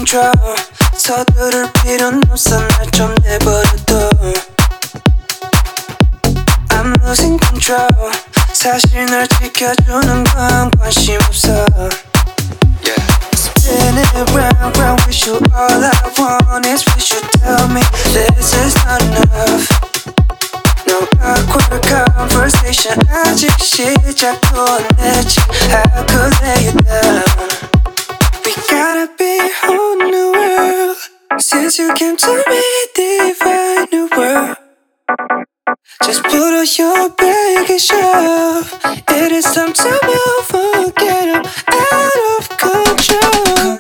control. 서두를 필요는 없어. 날 좀 내버려둬. I'm losing control. 사실 널 지켜주는 건 관심 없어. Spinning round, round with you. All I want is for you to tell me this is not enough. No awkward conversation. 아직 시작도 안 했지. I could lay you down. We gotta be a whole new world. Since you came to me, divine new world. Just put on your baggage up. It is time to move on. Get up out of control.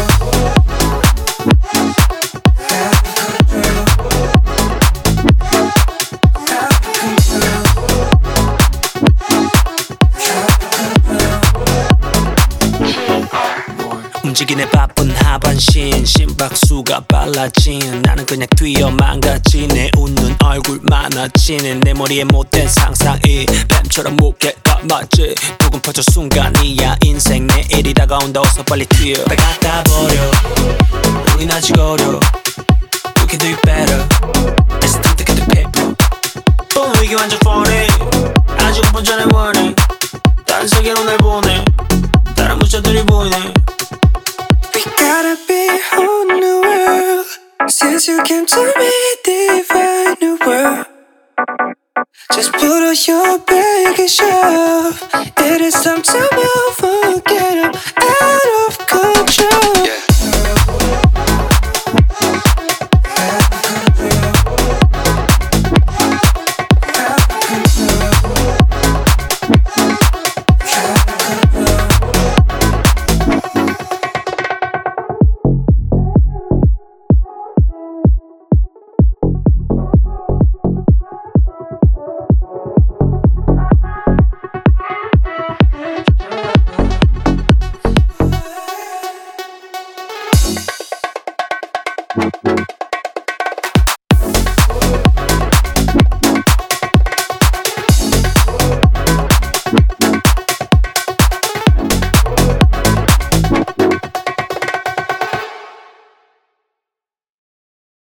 움직이네 바쁜 하반신 심박수가 빨라진 나는 그냥 뛰어 망가지네 웃는 얼굴 많아지는 내 머리에 못된 상상이 뱀처럼 무게가 맞지 조금 퍼져 순간이야 인생 내일이 다가온다 어서 빨리 뛰어 날 갖다 버려 우린 아직 어려 We can do it better Let's take the paper 이게 완전 funny 아직 5분 전에 warning 다른 세계로 날 보내 다른 문자들이 보이네 We gotta be a whole new world. Since you came to me, divine new world. Just put on your baggage up. It is time to move on. Get up out of control.